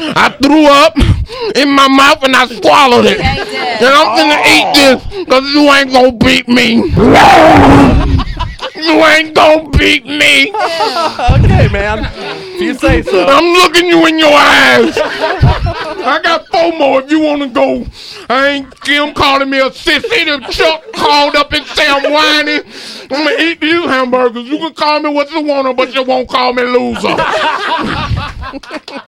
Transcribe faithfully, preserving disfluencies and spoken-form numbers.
I threw up in my mouth and I swallowed it. And I'm gonna eat this because you ain't gonna beat me. You ain't gonna beat me. Okay, man. If you say so. I'm looking you in your eyes. I got four more if you want to go. I ain't Kim calling me a sissy. The Chuck called up and say I'm whiny. I'm going to eat these hamburgers. You can call me what you want, but you won't call me loser.